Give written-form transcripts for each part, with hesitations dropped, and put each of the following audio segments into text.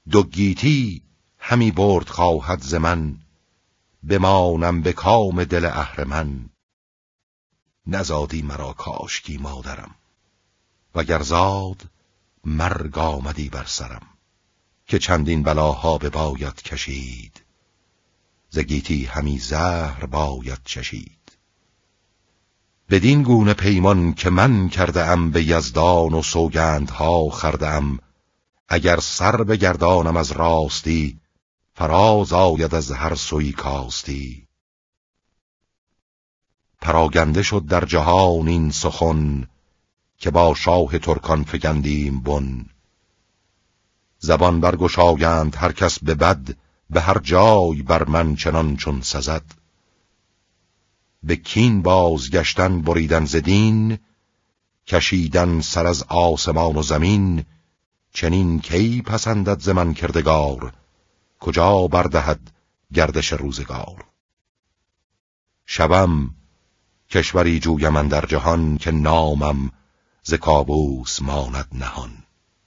دو گیتی همی برد خواهد ز من، بمانم به کام دل اهرمن. نزادی مرا کاشکی مادرم، وگر زاد مرگ آمدی بر سرم. که چندین بلاها بباید کشید، ز گیتی همی زهر باید چشید. بدین گونه پیمان که من کرده ام، به یزدان و سوگندها خورده ام. اگر سر بگردانم از راستی، فراز آید از هر سوی کاستی. پراگنده شد در جهان این سخن، که با شاه ترکان فگندیم بن. زبان برگشایند هر کس به بد، به هر جای بر من چنان چون سزد. به کین بازگشتن بریدن ز دین، کشیدن سر از آسمان و زمین. چنین کی پسندد ز من کردگار، کجا بردهد گردش روزگار. شبم کشوری جویم اندر جهان، که نامم ز کابوس ماند نهان.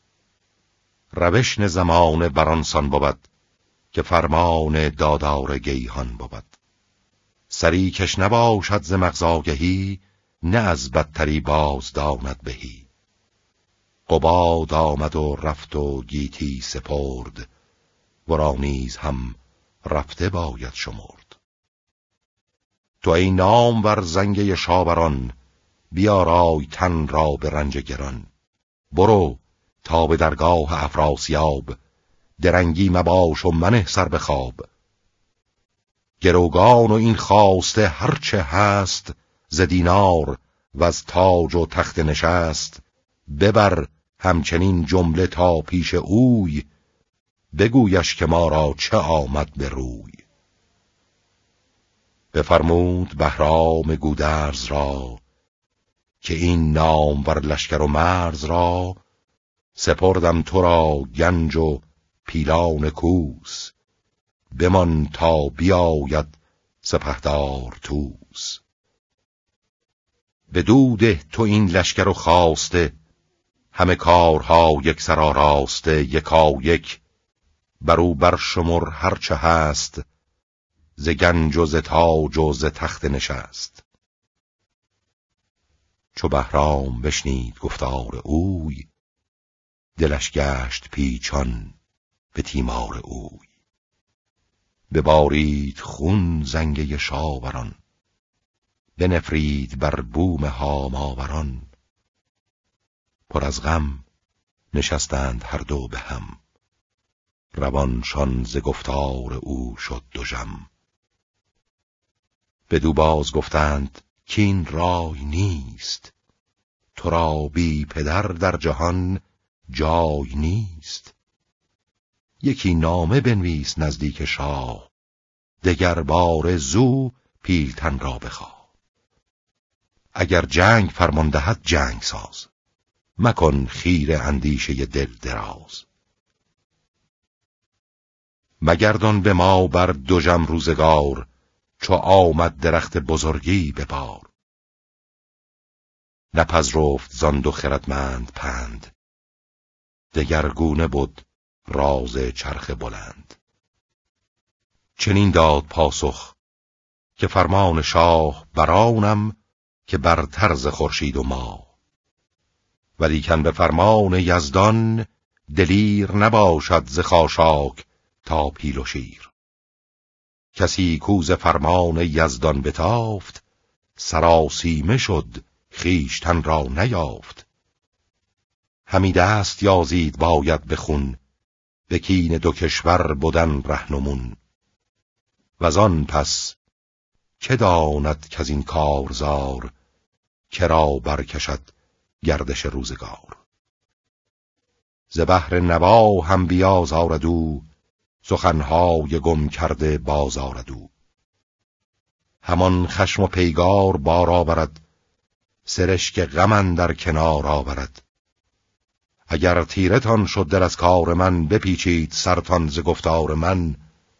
روشن زمانه برانسان بود، که فرمان دادار گیهان بود. سری کش نباشد ز مغز آگهی، نه از بدتری باز داند بهی. قباد آمد و رفت و گیتی سپرد، ورا نیز هم رفته باید شمرد. تو ای نامور زنگه شاوران، بیارای تن را به رنج گران. برو تا به درگاه افراسیاب، درنگی مباش و منه سر به خواب. گروگان و این خواسته هرچه هست، ز دینار و از تاج و تخت نشست. ببر همچنین جمله تا پیش اوی، بگویش که ما را چه آمد به روی. بفرمود بهرام گودرز را، که این نامور لشکر و مرز را. سپردم تو را گنج و پیلان کوس، بمان تا بیاید سپهدار طوس. بدو ده تو این لشکر و خواسته، همه کارها یک سر آراسته. یکا یک برو برشمر هرچه هست، ز گنج و ز تاج و ز تخت نشست. چو بهرام بشنید گفتار اوی، دلش گشت پیچان به تیمار اوی. ببارید خون زنگه شاوران، بنفرید بر بوم هاماوران. پر از غم نشستند هر دو به هم، روانشان ز گفتار او شد دژم. بدو باز گفتند کین رای نیست، تو را بی پدر در جهان جای نیست. یکی نامه بنویس نزدیک شاه، دگر بار زو پیلتن را بخواه. اگر جنگ فرمان دهد جنگ ساز، مکن خیره اندیشه دل دراز. مگردان به ما بر دژم روزگار، چو آمد درخت بزرگی به بار. نپذرفت زان دو خردمند پند، دگرگونه بود راز چرخ بلند. چنین داد پاسخ که فرمان شاه برانم، که برتر ز خورشید و ماه. ولیکن به فرمان یزدان، دلیر نباشد ز خاشاک تا پیل و شیر. کسی کو ز فرمان یزدان بتافت، سراسیمه شد خویشتن را نیافت. همی دست یازید باید به خون، به کین دو کشور بدن رهنمون. وزان پس چه داند که از این کارزار، کرا برکشد گردش روزگار. ز بحر نوا هم بیازارد او، سخنهای گم کرده بازارد او. همان خشم و پیگار بار آورد، سرشک غم اندر کنار آورد. اگر تیرتان شد دل از کار من، بپیچید سرتان ز گفتار من.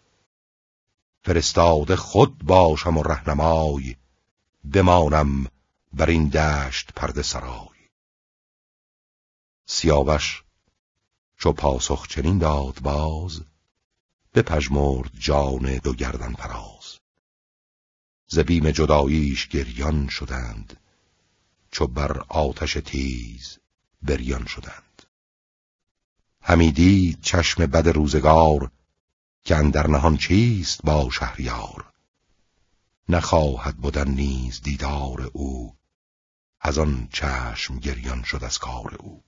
فرستاده خود باشم و رهنمای، بمانم بر این دشت پرده سرای. سیاوش چو پاسخ چنین داد باز، بپژمرد جان دو گردن فراز. ز بیم جداییش گریان شدند، چو بر آتش تیز بریان شدند. همی دید چشم بد روزگار، که اندر نهان چیست با شهریار. نخواهد بودن نیز دیدار او، از آن چشم گریان شد از کار او.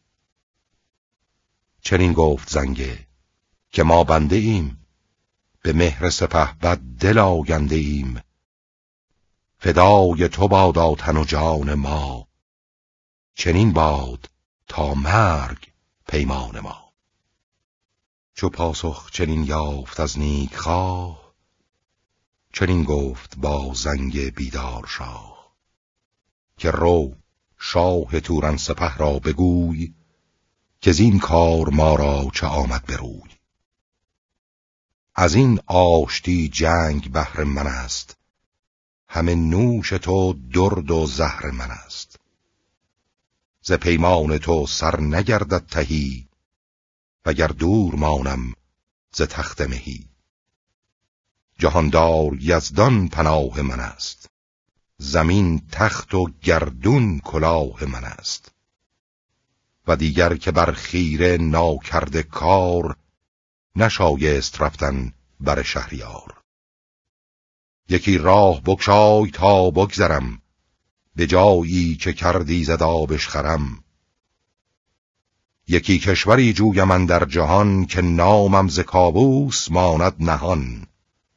چنین گفت زنگه که ما بنده ایم، به مهر سپهبد دل آگنده ایم. فدای تو بادا تن و جان ما، چنین باد تا مرگ پیمان ما. چو پاسخ چنین یافت از نیک خواه، چنین گفت با زنگ بیدار شاه. که رو شاه توران سپه را بگوی، که زین کار ما را چه آمد بروی. از این آشتی جنگ بهر من است، همه نوش تو درد و زهر من است. ز پیمان تو سر نگردد تهی، وگر دور مانم ز تخت مهی. جهاندار یزدان پناه من است، زمین تخت و گردون کلاه من است. و دیگر که بر خیره ناکرده کار، نشایست رفتن بر شهریار. یکی راه بگشای تا بگذرم، به جایی که کردی ز دابش خرم. یکی کشوری جویم اندر جهان، که نامم ز کاووس ماند نهان.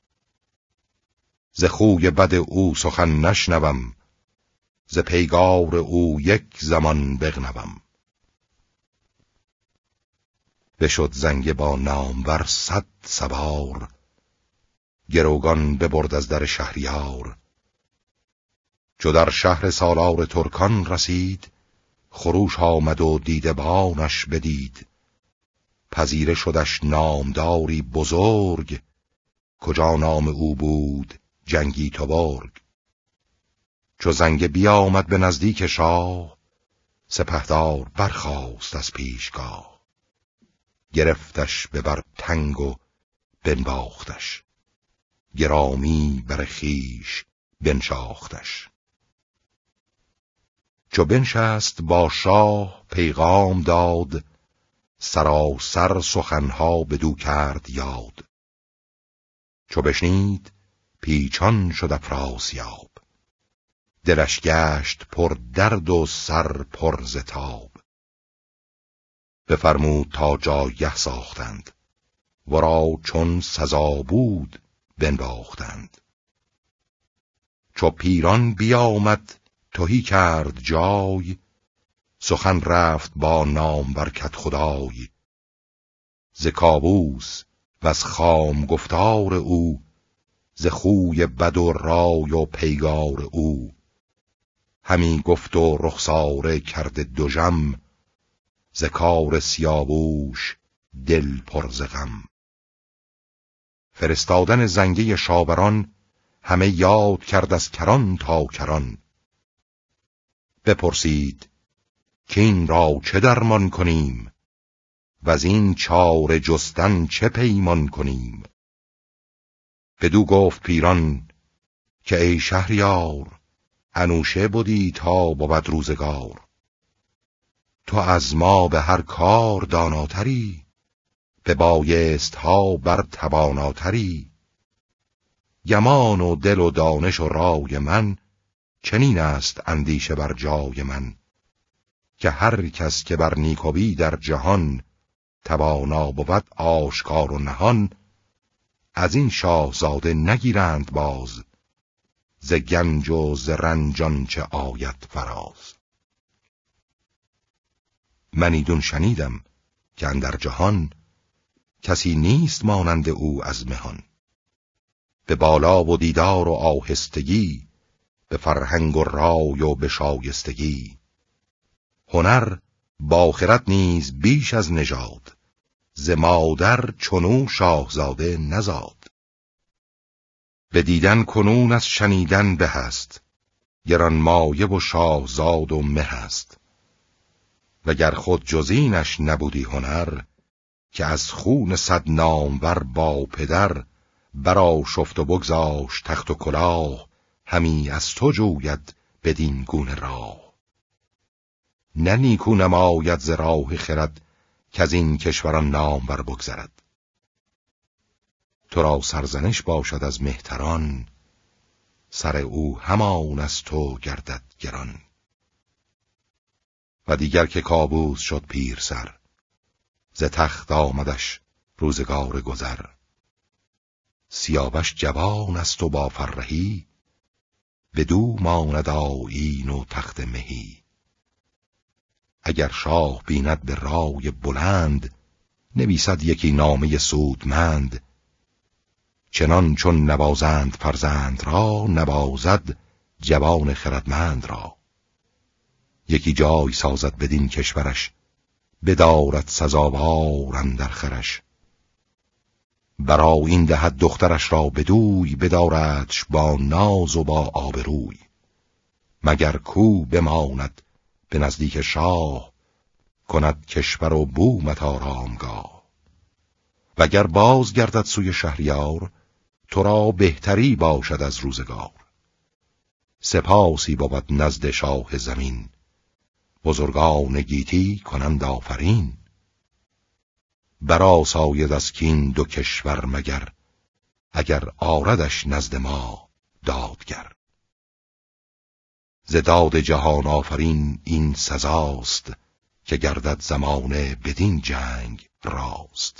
ز خوی بد او سخن نشنوم، ز پیگار او یک زمان بغنوم. بشد زنگه با نامور 100 سوار، گروگان ببرد از در شهریار. چو در شهر سالار ترکان رسید، خروش آمد و دیده بانش بدید. پذیره شدش نامداری بزرگ، کجا نام او بود جنگی تبارگ. چو زنگه بیامد به نزدیک شاه، سپهدار برخاست از پیشگاه. گرفتش به بر تنگ و بنواختش، گرامی بر خویش بنشاختش. چو بنشست با شاه پیغام داد، سراسر سخنها بدو کرد یاد. چو بشنید پیچان شد افراسیاب، دلش گشت پر درد و سر پر ز تاب. بفرمود تا جایگه ساختند، ورا چون سزا بود بنواختند. چو پیران بیامد تهی کرد جای، سخن رفت با نامور کدخدای. ز کاووس وز خام گفتار او، ز خوی بد و رای و پیگار او. همی گفت و رخساره کرده دژم، ز کار سیاووش دل پر ز غم. فرستادن زنگه شاوران، همه یاد کرد از کران تا کران. بپرسید که این را چه درمان کنیم، وز این چاره جستن چه پیمان کنیم. بدو گفت پیران که ای شهریار، انوشه بودی تا بود روزگار. تو از ما به هر کار داناتری، به بایست ها بر تواناتری. گمان و دل و دانش و رای من، چنین است اندیشه بر جای من. که هر کس که بر نیکویی در جهان، توانا بود آشکار و نهان. از این شاهزاده نگیرند باز، ز گنج و ز رنجان چه آید فراز. من ایدون شنیدم که اندر جهان، کسی نیست مانند او از مهان. به بالا و دیدار و آهستگی، به فرهنگ و رای و به شایستگی. هنر با خرد نیز بیش از نژاد، ز مادر چنو شاهزاده نزاد. به دیدن کنون از شنیدن به است، گرانمایه و شاهزاد و مه است. وگر خود جزینش نبودی هنر، که از خون 100 نامور با پدر، برا شفت و بگذاشت تخت و کلاه، همی از تو جوید بدین گونه راه. نه نیکو نماید ز راه خرد، که از این کشوران نامور بگذرد. تو را سرزنش باشد از مهتران، سر او همان از تو گردد گران. و دیگر که کاووس شد پیر سر، ز تخت آمدش روزگار گذر. سیاوش جوان است و با فرهی، بدو ماند آیین و تخت مهی. اگر شاه بیند به رای بلند، نویسد یکی نامه سودمند. چنان چون نوازند فرزند را، نوازد جوان خردمند را. یکی جای سازد بدین کشورش، بدارد سزاوار اندر خرش. برا این دهد دخترش را بدوی، بداردش با ناز و با آبروی. مگر کو بماند به نزدیک شاه، کند کشور و بومت آرامگاه. وگر باز گردد سوی شهریار، تو را بهتری باشد از روزگار. سپاسی بود نزد شاه زمین، بزرگان گیتی کنند آفرین. برا ساید از کین 2 کشور مگر، اگر آردش نزد ما دادگر. ز داد جهان آفرین این سزاست، که گردد زمانه بدین جنگ راست.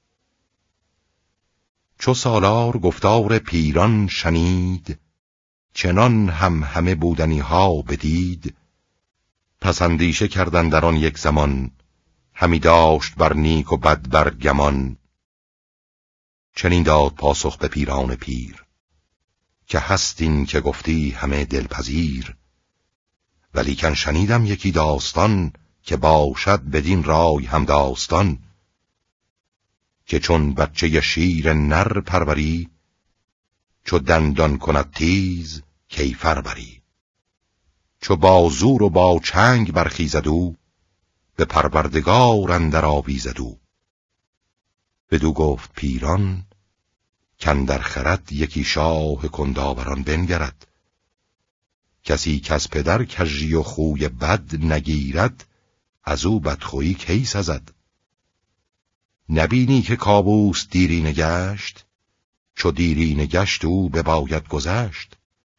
چو سالار گفتار پیران شنید، چنان هم همه بودنی ها بدید. پس اندیشه کردن در آن یک زمان، همی داشت بر نیک و بد بر گمان. چنین داد پاسخ به پیران پیر، که هستین که گفتی همه دلپذیر. ولیکن شنیدم یکی داستان، که باشد بدین رای هم داستان. که چون بچه شیر نر پروری، چو دندان کند تیز کیفر بری. چو با زور و با چنگ برخیزد او، به پروردگار اندر آویزد او. بدو گفت پیران کاندر خرد، یکی شاه کندآوران بنگرد. کسی کز پدر کژی و خوی بد نگیرد، از او بدخویی کی سزد. نبینی که کاووس دیرینه گشت، چو دیرینه گشت او بباید گذشت.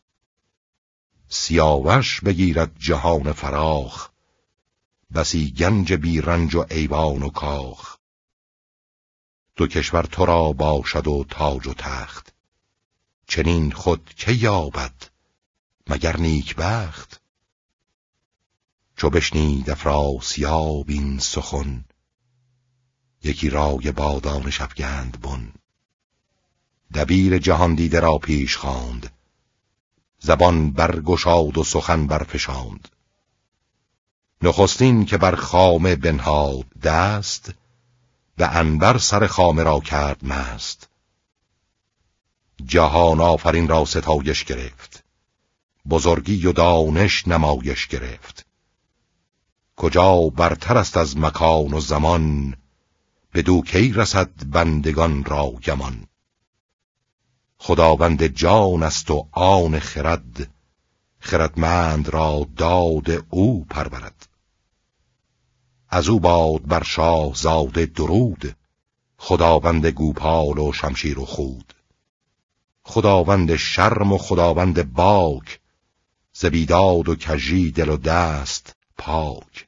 سیاوش بگیرد جهان فراخ، بسی گنج بی رنج و ایوان و کاخ. 2 کشور تو را باشد و تاج و تخت، چنین خود که یابد مگر نیک بخت. چو بشنید افراسیاب این سخن، یکی رای با دانش افگند بن. دبیر جهان دیده را پیش خواند، زبان برگشاد و سخن برفشاند. نخستین که بر خامه بنهاد دست، به عنبر سر خامه را کرد مست. جهان آفرین را ستایش گرفت، بزرگی و دانش نمایش گرفت. کجا برتر است از مکان و زمان، بدو کی رسد بندگان را گمان. خداوند جان است و آن خرد، خردمند را داد او پرورد. از او باد بر شاه زاده درود، خداوند گوپال و شمشیر و خود. خداوند شرم و خداوند باک، ز بیداد و کژی دل و دست پاک.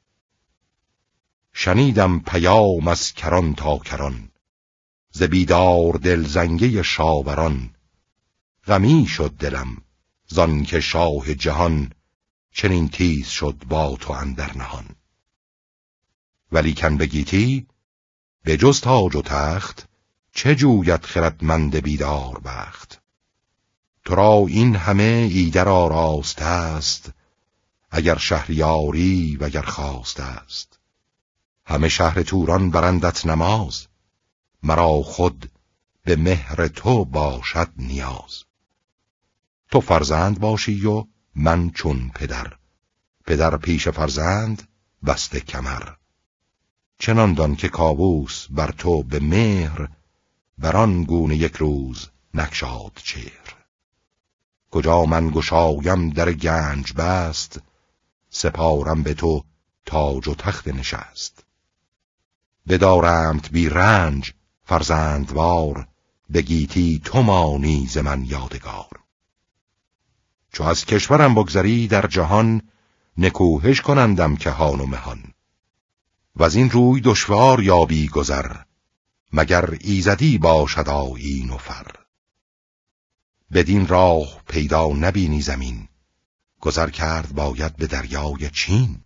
شنیدم پیام از کران تا کران، ز بیدار دل زنگه شاوران. غمی شد دلم زان که شاه جهان، چنین تیز شد با تو اندر نهان. ولیکن بگیتی به جز تاج و تخت، چه جوید خردمند بیدار بخت. تو را این همه ایدر آراسته است، اگر شهریاری وگر خواسته است. همه شهر توران برندت نماز، مرا خود به مهر تو باشد نیاز. تو فرزند باشی و من چون پدر، پدر پیش فرزند بسته کمر. چنان دان که کاووس بر تو به مهر، بران گونه یک روز نگشاد چهر. کجا من گشایم در گنج بست، سپارم به تو تاج و تخت نشست. بدارمت بی رنج فرزندوار، به گیتی تو مانی ز من یادگار. چو از کشورم بگذری در جهان، نکوهش کنندم کهان و مهان. وز این روی دشوار یابی گذر، مگر ایزدی باشد آیین و فر. بدین راه پیدا نبینی زمین، گذر کرد باید به دریای چین.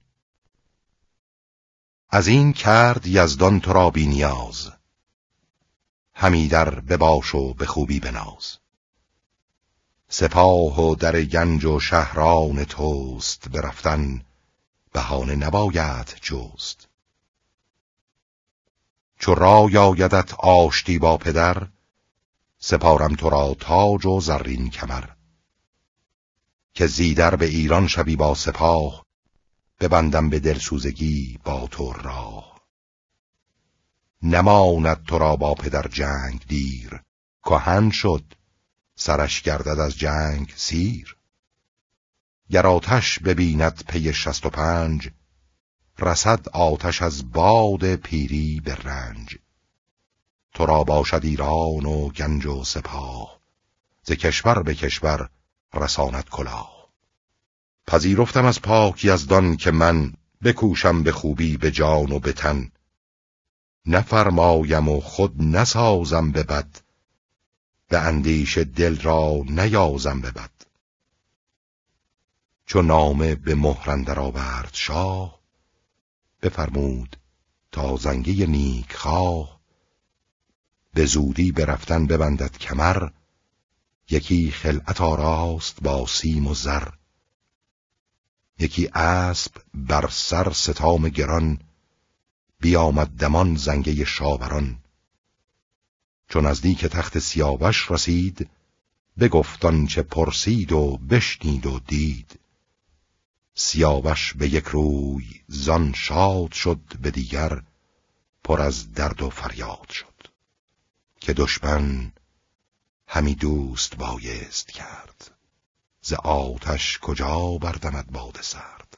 از این کرد یزدان تو را بی نیاز، همی در بباش و به خوبی بناز. سپاه و در گنج و شهران توست، برفتن بهانه نباید جست. چو رای آیدت آشتی با پدر، سپارم تو را تاج و زرین کمر. که زیدر به ایران شوی با سپاه، ببندم به دلسوزگی با تو راه. نماند تو را با پدر جنگ دیر، کهن شد سرش گردد از جنگ سیر. گر آتش ببیند پی 65، رسد آتش از باد پیری به رنج. تو را باشد ایران و گنج و سپاه، ز کشور به کشور رساند کلاه. پذیرفتم از پاک یزدان که من، بکوشم به خوبی به جان و به تن. نفرمایم و خود نسازم به بد، به اندیش دل را نیازم به بد. چو نامه به مهر اندر آورد شاه، بفرمود تا زنگه نیک خواه. به زودی برفتن ببندد کمر، یکی خلعت آراست با سیم و زر. یکی اسب بر سر ستام گران، بیامد دمان زنگه شاوران. چون نزدیک تخت سیاوش رسید، بگفت آنچه پرسید و بشنید و دید. سیاوش به یک روی زان شاد شد، به دیگر پر از درد و فریاد شد. که دشمن همی دوست بایست کرد، ز آتش کجا بردمد باد سرد.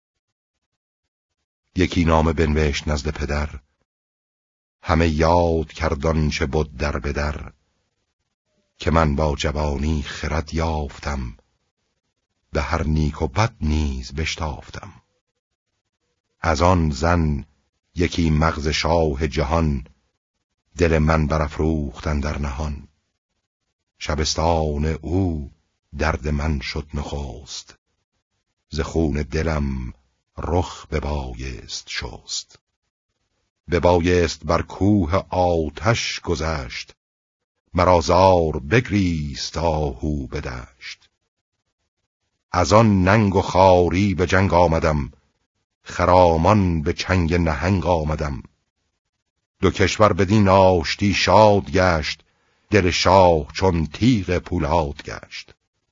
یکی نامه بنوشت نزد پدر، همه یاد کردان چه بود در بدر. که من با جوانی خرد یافتم، به هر نیک و بد نیز بشتافتم. از آن زن یکی مغز شاه جهان، دل من برافروخت اندر نهان. شبستان او درد من شد نخست، ز خون دلم رخ ببایست شست. ببایست بر کوه آتش گذشت، مرا زار بگریست آهو بدشت. از آن ننگ و خواری به جنگ آمدم، خرامان به چنگ نهنگ آمدم. دو کشور بدین آشتی شاد گشت، دل شاه چون تیغ پولاد گشت.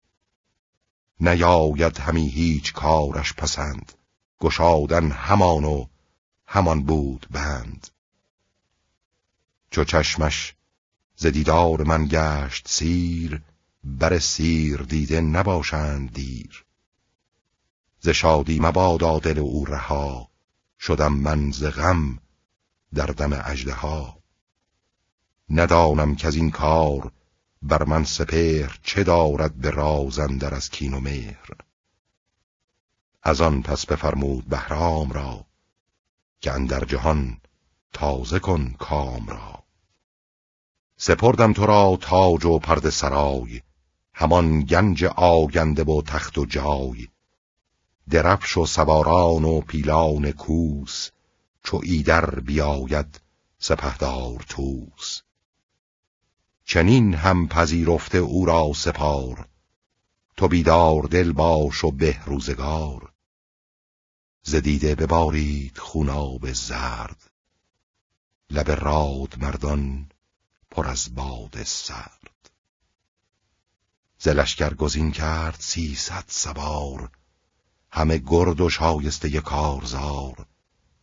نیاید همی هیچ کارش پسند، گشادن همان و همان بود بند. چو چشمش ز دیدار من گشت سیر، بر سیر دیده نباشند دیر. ز شادی مبادا دل او رها، شدم من ز غم در دم اژدها. ندانم که از این کار بر من سپهر، چه دارد به راز اندر از کین و مهر. از آن پس بفرمود بهرام را، که اندر جهان تازه کن کام را. سپردم تو را تاج و پرده سرای، همان گنج آگنده و تخت و جای. درفش و سواران و پیلان کوس، چو ایدر بیاید سپهدار طوس. چنین هم پذیرفته او را سپار، تو بیدار دل باش و به روزگار. ز دیده ببارید خوناب زرد، لب راد مردان پر از باد سرد. ز لشکر گزین کرد 300 سوار، همه گرد و شایسته کارزار.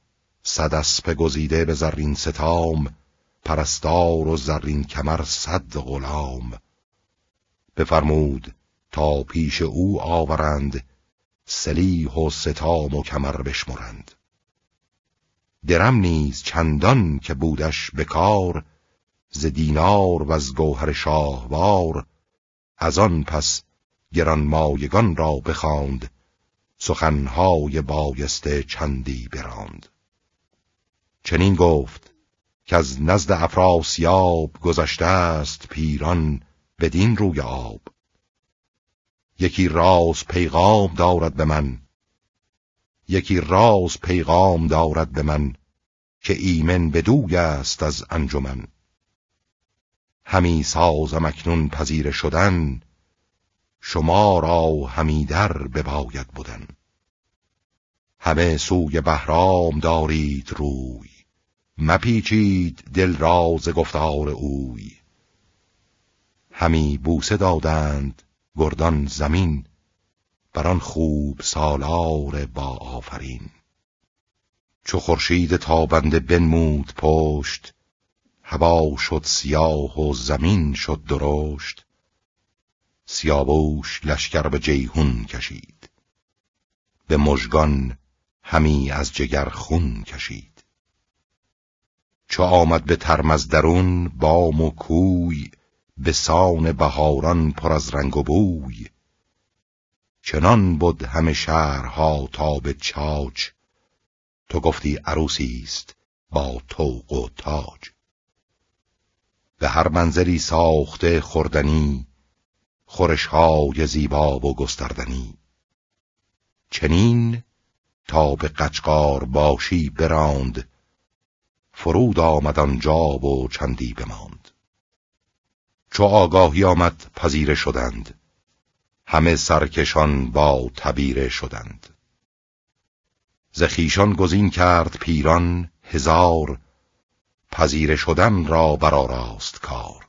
صد اسپ گزیده به زرین ستام، پرستار و زرین کمر 100 غلام. بفرمود تا پیش او آورند، سلیح و ستام و کمر بشمرند. درم نیز چندان که بودش به کار، ز دینار و از گوهر شاهوار. از آن پس گرانمایگان را بخواند، سخنهای بایسته چندی براند. چنین گفت که از نزد افراسیاب، گذشته است پیران بدین روی آب. یکی راز پیغام دارد به من، یکی راز پیغام دارد به من، که ایمن بدوی است از انجمن. همی سازم اکنون پذیره شدن، شما را همی در بباید بودن. همه سوی بهرام دارید روی، مپیچید دل راز گفتار اوی. همی بوسه دادند گردان زمین، بران خوب سالار با آفرین. چو خورشید تابنده بنمود پشت، هوا شد سیاه و زمین شد درشت. سیاووش لشکر به جیهون کشید، به مژگان همی از جگر خون کشید. چو آمد به ترمز درون بام و کوی، به سان بهاران پر از رنگ و بوی. چنان بود همه شهرها تا به چاچ، تو گفتی عروسیست با طوق و تاج. به هر منزلی ساخته خوردنی، خورشهای زیبا و گستردنی. چنین تا به قجقار باشی براند، فرود آمد آنجا و چندی بماند. چو آگاهی آمد پذیره شدند، همه سرکشان با تبیره شدند. ز خویشان گزین کرد پیران 1000، پذیره شدن را برآراست کار.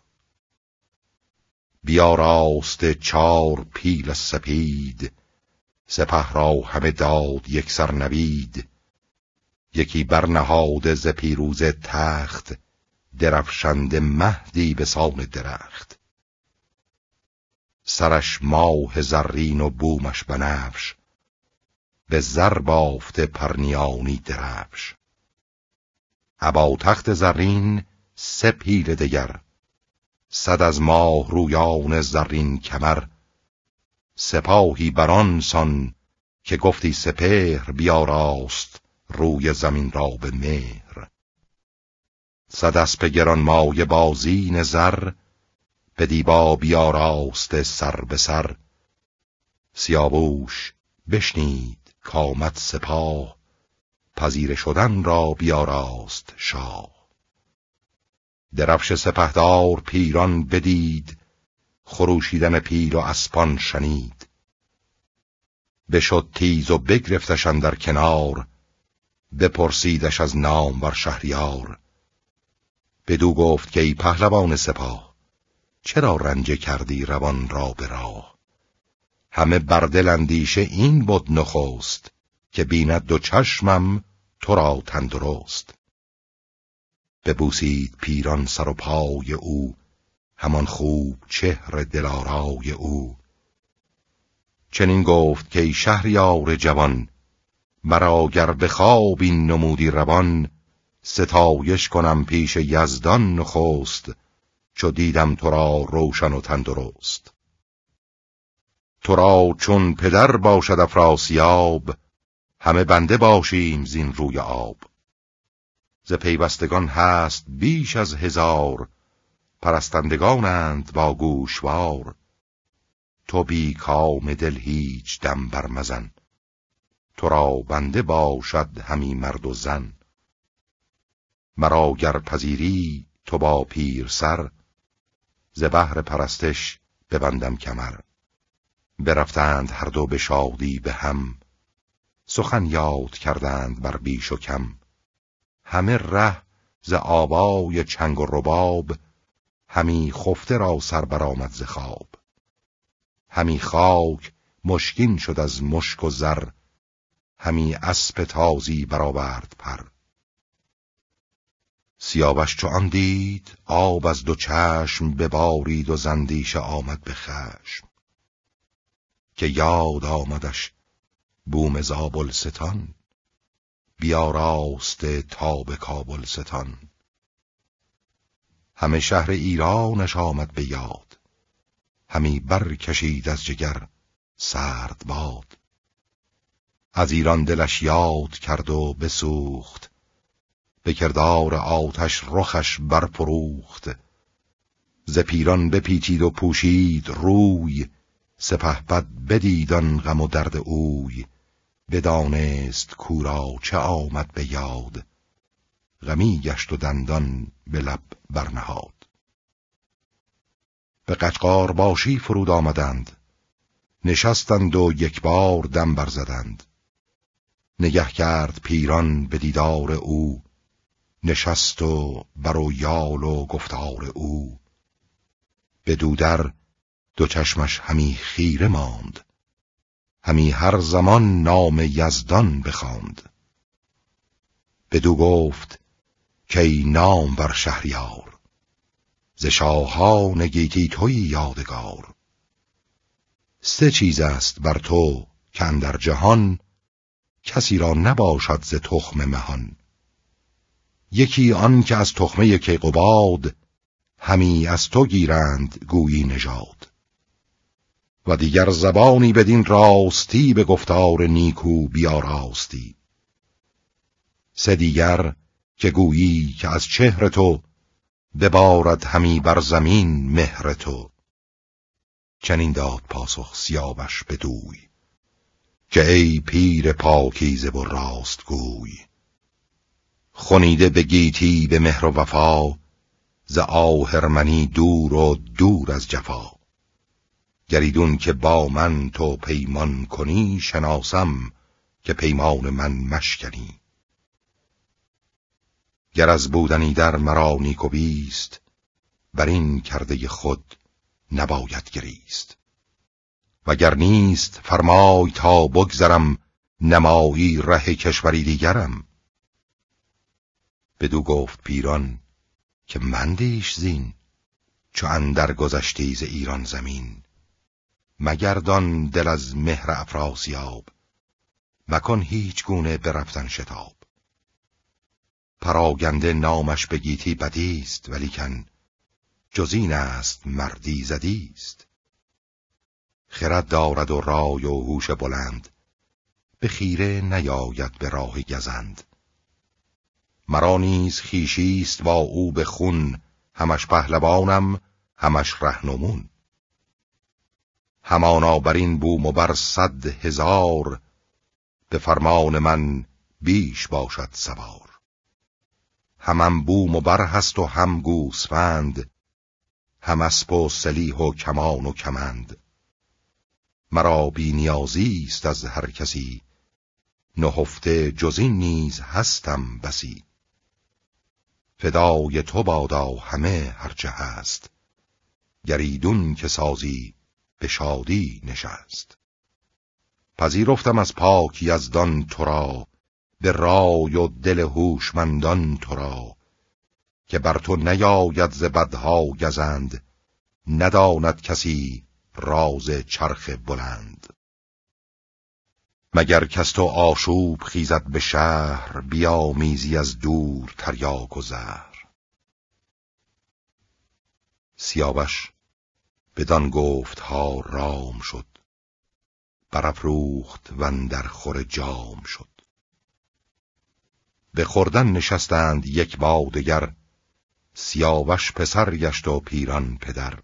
بیاراست 4 پیل سپید، سپه را همه داد یکسر نوید. یکی برنهاده ز پیروزه تخت، درفشنده مهدی به سان درخت. سرش ماه زرین و بومش بنفش، به زر بافته پرنیانی درفش. ابا تخت زرین 3 پیل دگر، 100 از ماه رویان زرین کمر. سپاهی بران سان که گفتی سپهر، بیاراست روی زمین را به مهر. 100 اسپ گرانمایه با زین زر، به دیبا بیاراسته سر به سر. سیاووش بشنید کآمد سپاه، پذیره شدن را بیاراست شاه. درفش سپهدار پیران بدید، خروشیدن پیل و اسپان شنید. بشد تیز و بگرفتش اندر کنار، بپرسیدش از نامور شهریار. بدو گفت که ای پهلوان سپاه، چرا رنجه کردی روان را به راه؟ همه بر دل اندیشه این بود نخست، که بیند 2 چشمم تو را تندرست. ببوسید پیران سر و پای او، همان خوب چهر دلارای او. چنین گفت که ای شهریار جوان، مرا گر به خواب این نمودی روان. ستایش کنم پیش یزدان نخست، چو دیدم تو را روشن و تندرست. تو را چون پدر باشد افراسیاب، همه بنده باشیم زین روی آب. ز پیوستگان هست بیش از 1000، پرستندگانند با گوشوار. تو بی کام دل هیچ دم برمزن، تو را بنده باشد همی مرد و زن. مرا گر پذیری تو با پیر سر، ز بهر پرستش ببندم کمر. برفتند هر دو به شادی به هم، سخن یاد کردند بر بیش و کم. همه ره ز آوای چنگ و رباب، همی خفته را سر برآمد ز خواب. همی خاک مشکین شد از مشک و زر، همی اسپ تازی برآورد پر. سیاوش چو آن دید آب از دو چشم ببارید و زندیشه آمد به خشم، که یاد آمدش بوم زابلستان، بیاراسته تا به کابلستان. همه شهر ایرانش آمد به یاد، همی برکشید از جگر سرد باد. از ایران دلش یاد کرد و بسوخت، به کردار آتش رخش برفروخت. ز پیران بپیچید و پوشید روی، سپهبد بدید آن غم و درد اوی. بدانست کورا چه آمد به یاد، غمی گشت و دندان به لب برنهاد. به قجقار باشی فرود آمدند، نشستند و یک بار دم برزدند. نگه کرد پیران به دیدار او، نشست و بر و یال و گفتار او. بدو در دو چشمش همی خیره ماند، همی هر زمان نام یزدان بخواند. بدو گفت که ای نامور شهریار، ز شاهان گیتی تویی یادگار. سه چیز است بر تو که اندر جهان، کسی را نباشد ز تخم مهان. یکی آن که از تخمه کیقباد، همی از تو گیرند گویی نژاد. و دیگر زبانی بدین راستی، به گفتار نیکو بیاراستی. سه دیگر که گویی که از چهر تو، ببارد همی بر زمین مهر تو. چنین داد پاسخ سیاوش بدوی، که ای پیر پاکیزه و راست گوی. خونیده به گیتی به مهر و وفا، ز آهرمنی دور و دور از جفا. گریدون که با من تو پیمان کنی، شناسم که پیمان من مشکنی. گر از بودنی در مرا نیک و بیست، بر این کرده خود نباید گریست. وگر نیست فرمای تا بگذرم، نمایی ره کشوری دیگرم. بدو گفت پیران که مندیش زین، چو اندر گذشتی ز ایران زمین. مگردان دل از مهر افراسیاب، مکن هیچ گونه برفتن شتاب. پراگنده نامش به گیتی بدیست، ولیکن جز این است مردی زدیست. خرد دارد و رای و هوش بلند، به خیره نیاید به راه گزند. مرا نیز خویشیست با او به خون، همش پهلوانم همش رهنمون. همانا بر این بوم و بر 100,000، به فرمان من بیش باشد سوار. هم بوم و بر هست و هم گوسفند، هم اسب و سلیح و کمان و کمند. مرا بی نیازی است از هر کسی، نهفته جز این نیز هستم بسی. فدای تو بادا همه هرچه هست، گریدون که سازی به شادی نشست. پذیرفتم از پاک یزدان تو را، به رای و دل هوشمندان تو را. که بر تو نیاید ز بدها گزند، نداند کسی راز چرخ بلند. مگر کس تو آشوب خیزد به شهر، بیامیزی از دور تریاک و زهر. سیاوش بدان گفتها رام شد، برافروخت و اندر خور جام شد. به خوردن نشستند یک با دگر، سیاوش پسر گشت و پیران پدر.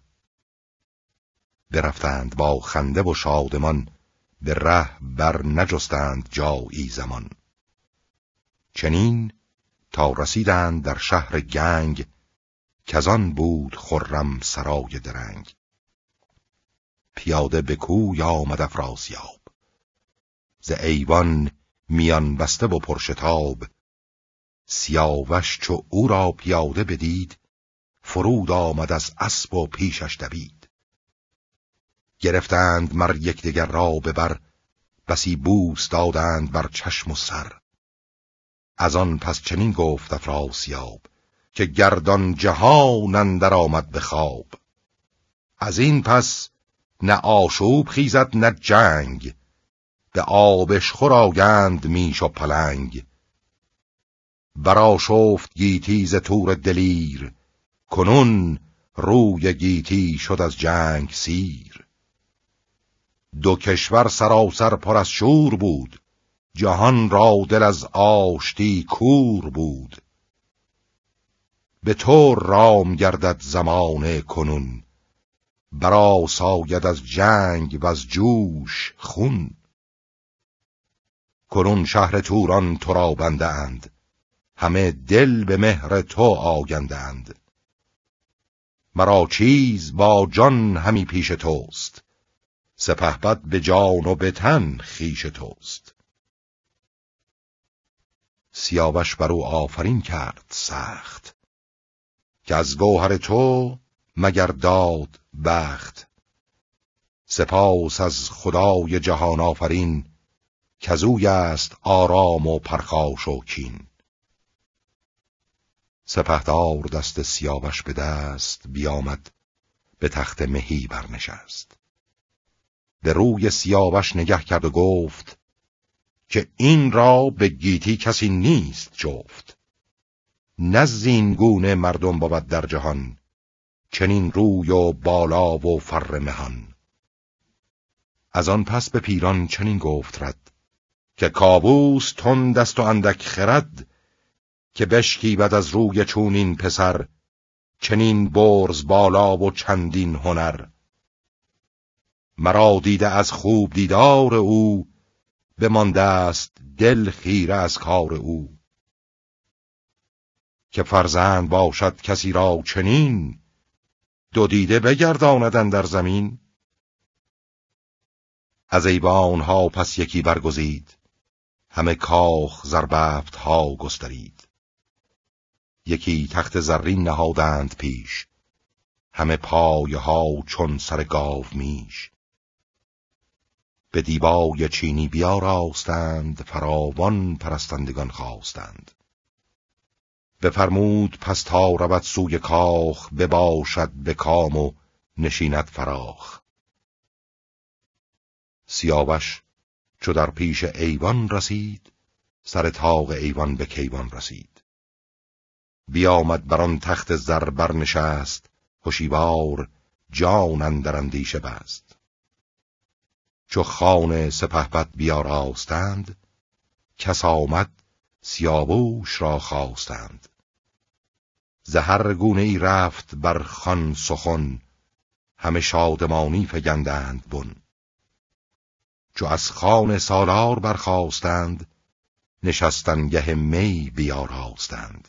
برفتند با خنده و شادمان، به ره بر نجستند جایی زمان. چنین تا رسیدند در شهر گنگ، کزان بود خرم سرای درنگ. پیاده به کوی آمد افراسیاب، ز ایوان میان بسته و پرشتاب. سیاوش چو او را پیاده بدید، فرود آمد از اسب و پیشش دوید. گرفتند مر یکدیگر را به بر، بسی بوس دادند بر چشم و سر. از آن پس چنین گفت افراسیاب، که گردان جهان اندر آمد به خواب. از این پس نه آشوب خیزد نه جنگ، به آبش خور آگند میش و پلنگ. برآشفت گیتی ز تور دلیر، کنون روی گیتی شد از جنگ سیر. دو کشور سراسر پر از شور بود، جهان را دل از آشتی کور بود. به تو رام گردد زمانه کنون، برآساید از جنگ و از جوش خون. کنون شهر توران تو را بنده اند، همه دل به مهر تو آگنده اند. مرا چیز با جان همی پیش توست، سپهبد به جان و به تن خویش توست. سیاوش بر او آفرین کرد سخت، که از گوهر تو مگر داد بخت. سپاس از خدای جهان آفرین، کزوی است آرام و پرخاش و کین. سپهدار دست سیاوش به دست بیامد، به تخت مهی برنشست. به روی سیاوش نگه کرد و گفت، که این را به گیتی کسی نیست جفت. نه زین گونه مردم بود در جهان، چنین روی و بالا و فر مهان. از آن پس به پیران چنین گفت رد، که کاووس تند است و اندک خرد. که بشکیبد از روی چونین پسر، چنین برز بالا و چندین هنر. مرا دیده از خوب دیدار او، بمانده است دل خیره از کار او. که فرزند باشد کسی را چنین، دو دیده بگرداند اندر زمین. از ایوانها پس یکی برگزید، همه کاخ زربفتها گسترید. یکی تخت زرین نهادند پیش، همه پایها چون سر گاو میش. به دیبای چینی بیاراستند، فراوان پرستندگان خواستند. بفرمود پس تا رود سوی کاخ، بباشد به کام و نشیند فراخ. سیاوش چو در پیش ایوان رسید، سر طاق ایوان به کیوان رسید. بیامد بر آن تخت زر برنشست، هوشیوار جان اندر اندیشه بست. چو خوان سپهبد بیاراستند، کس آمد سیاووش را خواستند. ز هر گونه ای رفت بر خوان سخن، همه شادمانی فگندند بن. چو از خوان سالار برخاستند، نشستنگه می بیاراستند.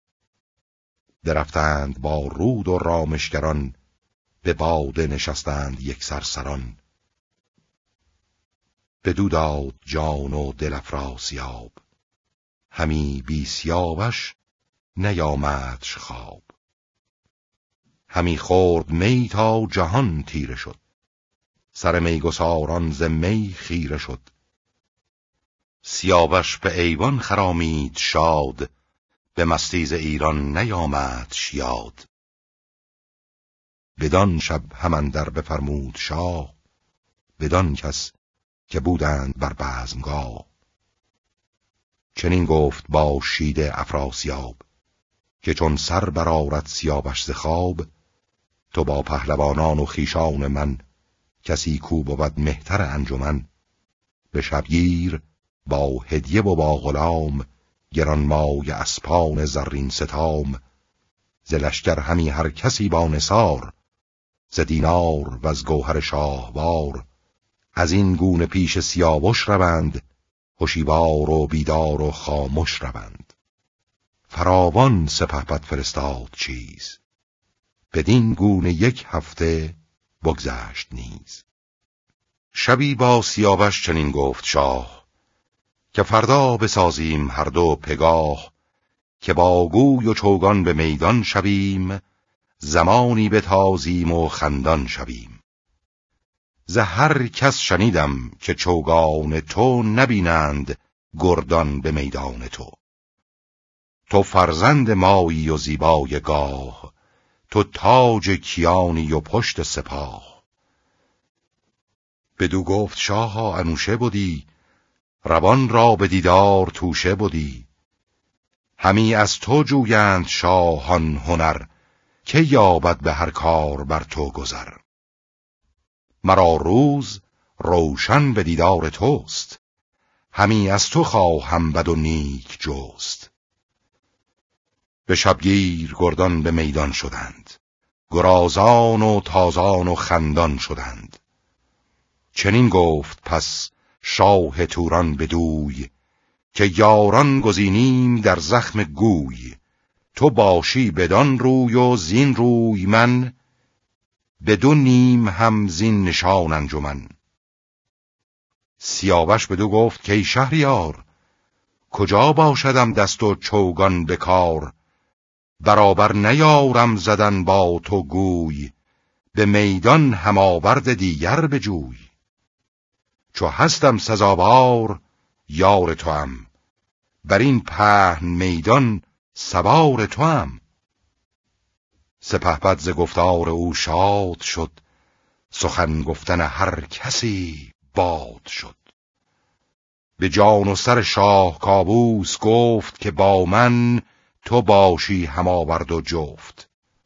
درفتند با رود و رامشگران، به باده نشستند یک سرسران. بدو داد جان و دل افراسیاب، همی بی سیاوش نیامدش خواب. همی خورد می تا جهان تیره شد، سر میگساران ز می خیره شد. سیاوش به ایوان خرامید شاد، به مستی ز ایران نیامدش یاد. بدان شب هم اندر بفرمود شاه، بدان کس که بودند بر بزمگاه. چنین گفت با شیده افراسیاب، که چون سر برآرد سیاوش ز خواب. تو با پهلوانان و خویشان من، کسی کو بود مهتر انجمن. به شبگیر با هدیه و با غلام، گرانمایه اسپان زرین ستام. ز لشکر همی هر کسی با نثار، ز دینار و از گوهر شاهوار. از این گونه پیش سیاوش روند، هوشیوار و بیدار و خاموش روند. فراوان سپهبد فرستاد چیز، بدین گونه یک هفته بگذشت نیز. شبی با سیاوش چنین گفت شاه، که فردا بسازیم هر دو پگاه. که با گوی و چوگان به میدان شویم، زمانی بتازیم و خندان شویم. ز هر کس شنیدم که چوگان تو، نبینند گردان به میدان تو. تو فرزند مایی و زیبای گاه، تو تاج کیانی و پشت سپاه. بدو گفت شاها انوشه بودی، روان را به دیدار توشه بودی. همی از تو جویند شاهان هنر، که یابد به هر کار بر تو گذر. مرا روز روشن به دیدار توست، همی از تو خواهم بد و نیک جست. به شبگیر گردان به میدان شدند، گرازان و تازان و خندان شدند. چنین گفت پس شاه توران بدوی، که یاران گزینیم در زخم گوی. تو باشی بدان روی و زین روی من، بدو نیم هم زین نشان انجمن. سیاوش بدو گفت که ای شهریار، کجا باشدم دست و چوگان بکار. برابر نیارم زدن با تو گوی، به میدان هماورد دیگر بجوی. چو هستم سزاوار یار توام، بر این پهن میدان سوار توام. سپهبد ز گفتار او شاد شد، سخن گفتن هر کسی باد شد. به جان و سر شاه کاووس گفت، که با من تو باشی هماورد و جفت.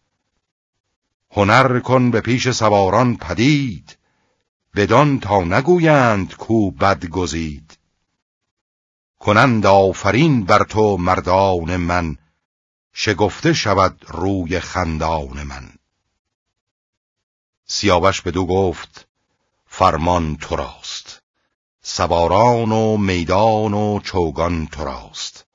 هنر کن به پیش سواران پدید، بدان تا نگویند کو بد گزید. کنند آفرین بر تو مردان من، شگفته شود روی خندان من. سیاوش بدو گفت فرمان تو راست، سواران و میدان و چوگان تو راست.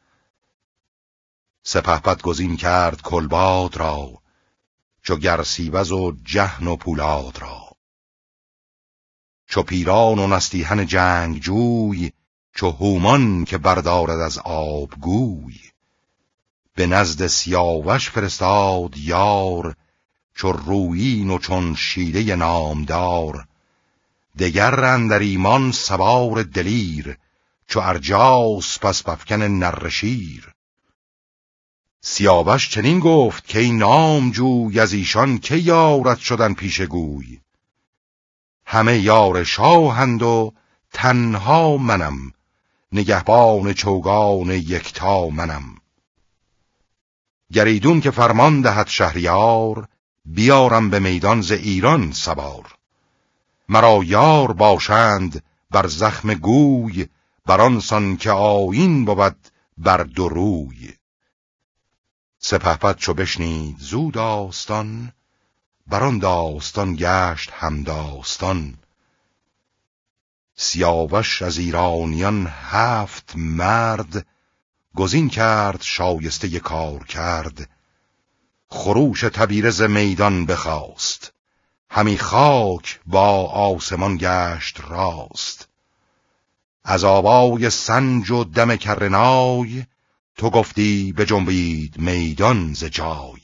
سپهبد گزین کرد کلباد را، چو گرسیوز و جهن و پولاد را. چو پیران و نستیهن جنگ جوی، چو هومان که بردارد از آب گوی. به نزد سیاوش فرستاد یار، چو رویین و چون شیده نامدار. دگر اندر ایمان سوار دلیر، چو ارجاس پس بفکن نره شیر. سیاوش چنین گفت که ای نامجوی، از ایشان که یارد شدن پیش گوی. همه یار شاهند و تنها منم، نگهبان چوگان یکتا منم. گریدون که فرمان دهد شهریار، بیارم به میدان ز ایران سوار. مرا یار باشند بر زخم گوی، برانسان که آیین بود بر دو روی. سپهبد چو بشنید زو داستان، بران داستان گشت هم داستان. سیاوش از ایرانیان 7 مرد، گزین کرد شایسته کار کرد. خروش تبیره ز میدان بخواست، همی خاک با آسمان گشت راست. از آوای سنج و دم کرنای، تو گفتی بجنبید میدان ز جای.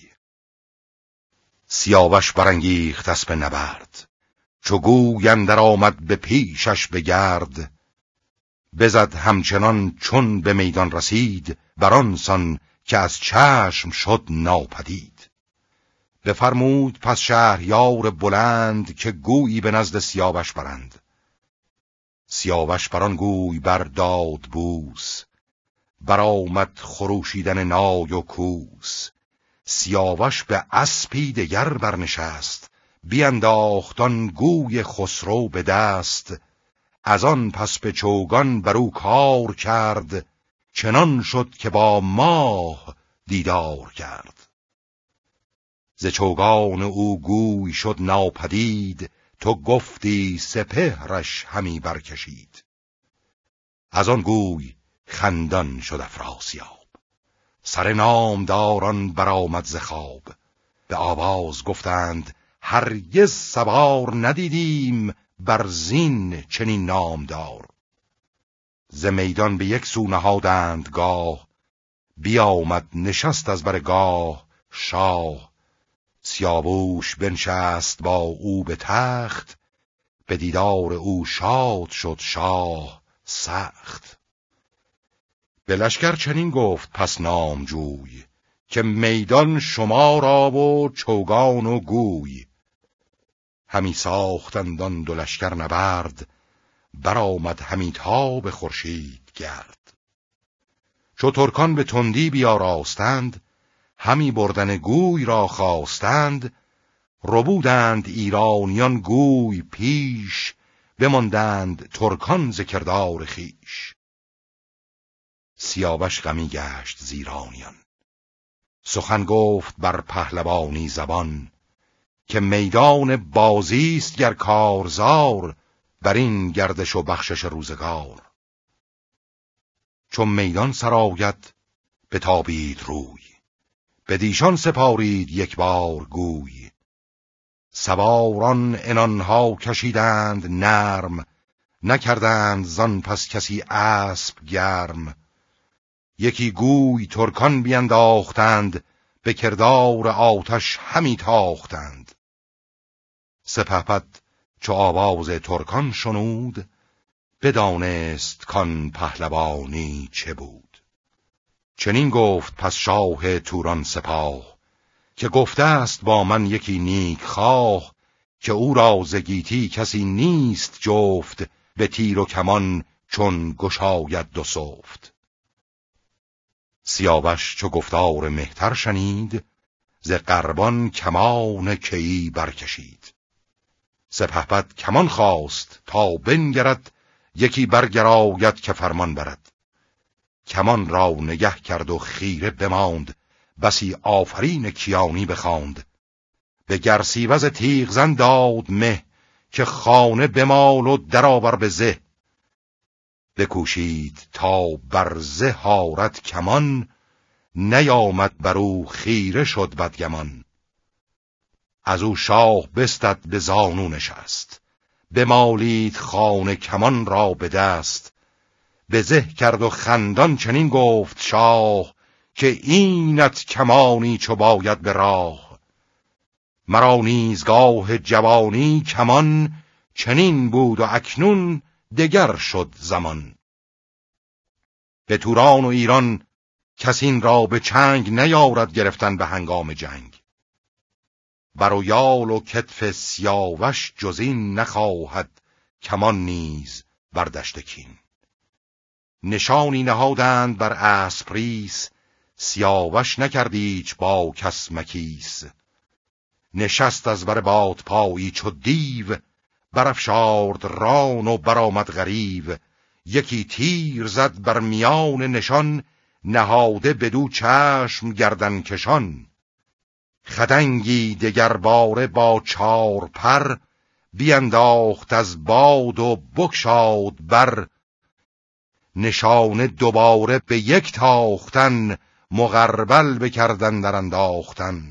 سیاوش برانگیخت اسپ نبرد، چو گوی اندر آمد به پیشش بگرد. بزد همچنان چون به میدان رسید، برانسان که از چشم شد ناپدید. بفرمود پس شهریار بلند، که گویی به نزد سیاوش برند. سیاوش بران گوی برداد بوس، برآمد خروشیدن نای و کوس. سیاوش به اسپی دگر برنشست، بینداخت آن گوی خسرو به دست. از آن پس به چوگان برو کار کرد، چنان شد که با ماه دیدار کرد. ز چوگان او گوی شد ناپدید، تو گفتی سپهرش همی برکشید. از آن گوی خندان شد افراسیاب، سر نامداران برآمد ز خواب. به آواز گفتند هرگز سوار ندیدیم، بر زین چنین نامدار. ز میدان به یک سو نهادند گاه، بیامد نشست از بر گاه شاه. سیاووش بنشست با او به تخت، به دیدار او شاد شد شاه سخت. به لشکر چنین گفت پس نامجوی، که میدان شما را و چوگان و گوی. همی ساختند آن دو لشکر نبرد، برآمد همی تاب خورشید گرد. چو ترکان به تندی بیاراستند، همی بردن گوی را خواستند. ربودند ایرانیان گوی پیش، بماندند ترکان ز کردار خویش. سیاوش غمی گشت ز ایرانیان، سخن گفت بر پهلوانی زبان. که میدان بازیست گر کارزار، بر این گردش و بخشش روزگار. چون میدان سرآید بتابید روی، بدیشان سپارید یک بار گوی. سواران عنانها کشیدند نرم، نکردند زان پس کسی اسب گرم. یکی گوی ترکان بینداختند، به کردار آتش همی تاختند. سپهبد چو آواز ترکان شنود، بدانست کان پهلوانی چه بود. چنین گفت پس شاه توران سپاه، که گفته است با من یکی نیک خواه. که او را ز گیتی کسی نیست جفت، به تیر و کمان چون گشاید دو سفت. سیاوش چو گفتار مهتر شنید، ز قربان کمان کیی برکشید. سپهبد کمان خواست تا بنگرد، یکی برگراید که فرمان برد. کمان را نگه کرد و خیره بماند، بسی آفرین کیانی بخواند. به گرسیوز تیغزن داد مه، که خانه بمال و درآور به زه. بکوشید تا بر زه هارد کمان، نیامد بر او خیره شد بدگمان. از او شاه بستد به زانو نشست، بمالید خانه کمان را به دست. به زه کرد و خندان چنین گفت شاه، که اینت کمانی چو باید به راه. مرا نیزگاه جوانی کمان، چنین بود و اکنون دگر شد زمان. به توران و ایران کس این را به چنگ نیارد گرفتن به هنگام جنگ. بر و یال و کتف سیاوش جز این نخواهد، کمان نیز بر دشت کین. نشانی نهادند بر اسپ ریس، سیاوش نکردیچ با کس مکیس. نشست از بر بادپایی چو دیو، برافشارد ران و برآمد غریو. یکی تیر زد بر میان نشان، نهاده بدو چشم گردن کشان. خدنگی دگر باره با 4 پر، بینداخت از باد و بگشاد بر. نشانه دوباره به یک تاختن، مغربل بکردن در انداختن.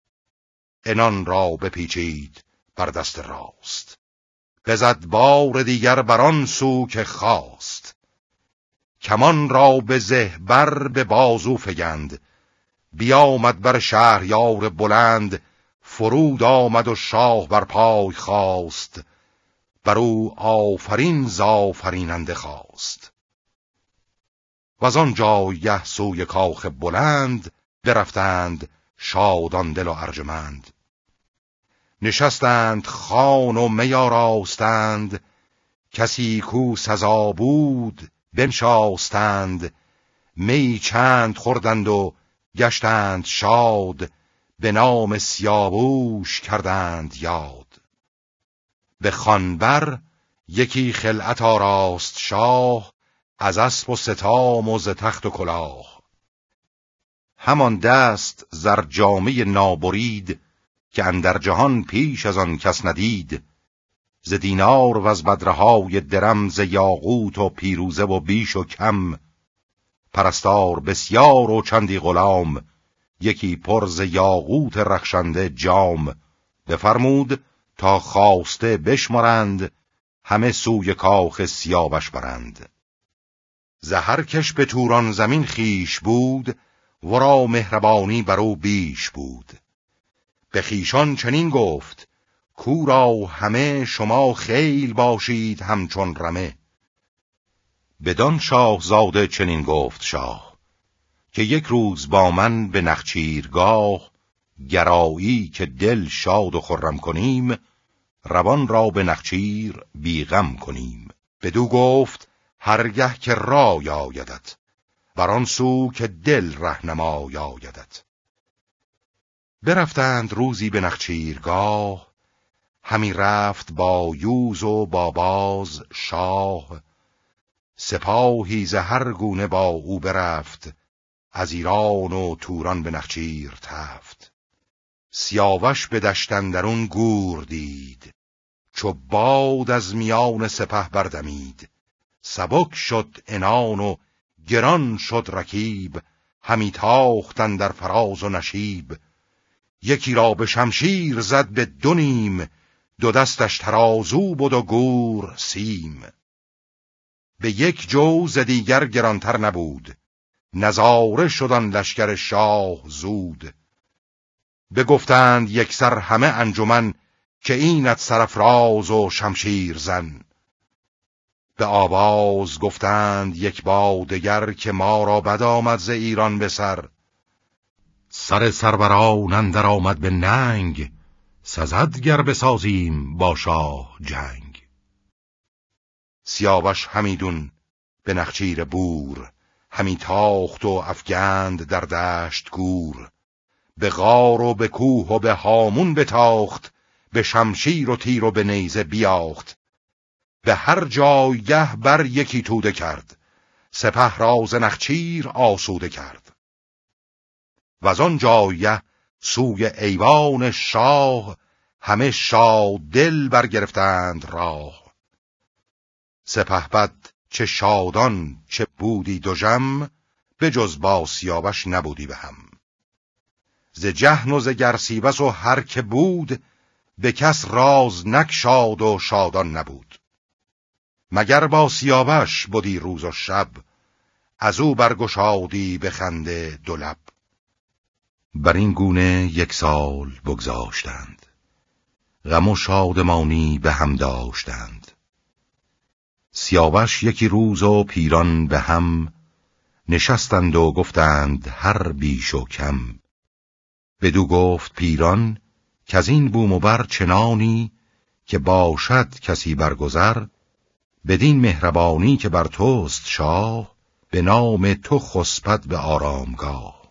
عنان را بپیچید بر دست راست، بزد بار دیگر بران سو که خواست. کمان را به زه بر به بازو فگند، بیامد بر شهریار بلند. فرود آمد و شاه بر پای خواست، بر او آفرین زآفریننده خواست. و آن جایگه سوی کاخ بلند، برفتند شادان دل و ارجمند. نشستند خوان و می آراستند، کسی کو سزا بود بنشاستند. می چند خوردند و گشتند شاد، به نام سیاووش کردند یاد. به خوانبر یکی خلعت آراست شاه، از اسپ و ستام و ز تخت و کلاه. همان دست زر جامه نابرید، که اندر جهان پیش از آن کس ندید. ز دینار و از بدرهای درم، ز یاقوت و پیروزه و بیش و کم. پرستار بسیار و چندی غلام، یکی پر ز یاقوت رخشنده جام. بفرمود تا خواسته بشمرند، همه سوی کاخ سیاوش برند. ز هر کش به توران زمین خیش بود، ورا مهربانی بر او بیش بود. به خیشان چنین گفت کورا همه، شما خیل باشید همچون رمه. بدان شاهزاده چنین گفت شاه، که یک روز با من به نخچیرگاه، گرایی که دل شاد و خرم کنیم، روان را به نخچیر بی غم کنیم. بدو گفت هرگه که رای آیدت، بران سو که دل رهنمای آیدت. برفتند روزی به نخچیرگاه، همی رفت با یوز و با باز شاه. سپاهی ز هر گونه با او برفت، از ایران و توران به نخچیر تفت. سیاوش به دشت اندرون گور دید، چو باد از میان سپه بردمید. سبک شد عنان و گران شد رکیب، همی تاختند در فراز و نشیب. یکی را به شمشیر زد به دو نیم، دو دستش ترازو بود و گور سیم. به یک جو ز دیگر گرانتر نبود، نظاره شد آن لشکر شاه زود. بگفتند یکسر همه انجمن، که اینت سرافراز و شمشیر زن. به آواز گفتند یک با دگر، که ما را بد آمد ز ایران به سر. سر سروران اندر آمد به ننگ، سزد گر بسازیم با شاه جنگ. سیاوش همیدون به نخچیر بور، همی تاخت و افگند در دشت گور. به غار و به کوه و به هامون بتاخت، به شمشیر و تیر و به نیزه بیاخت. به هر جایگه بر یکی توده کرد، سپه را ز نخچیر آسوده کرد. وزان جایگه سوی ایوان شاه، همه شاد دل برگرفتند راه. سپهبد چه شادان چه بودی دژم، به جز با سیاوش نبودی به هم. ز جهن و ز گرسیوس و هر که بود، به کس راز نگشاد و شادان نبود. مگر با سیاوش بودی روز و شب، از او برگشادی به خنده دو لب. بر این گونه 1 سال بگذاشتند، غم و شادمانی به هم داشتند. سیاوش یکی روز و پیران به هم، نشستند و گفتند هر بیش و کم. بدو گفت پیران کز این بوم و بر چنانی، که باشد کسی برگذر. بدین مهربانی که بر توست شاه، به نام تو خسبد به آرامگاه.